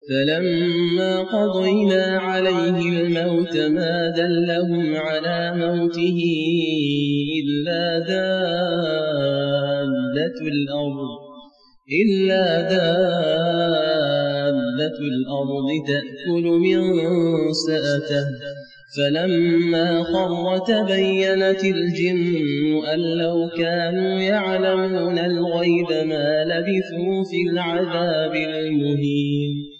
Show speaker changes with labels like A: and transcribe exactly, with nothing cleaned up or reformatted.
A: فلما قضينا عليه الموت ما دلهم على موته إلا دابة الأرض إلا دابة الأرض تأكل من سأته فلما خر تبينت الجن أن لو كانوا يعلمون الغيب ما لبثوا في العذاب المهين.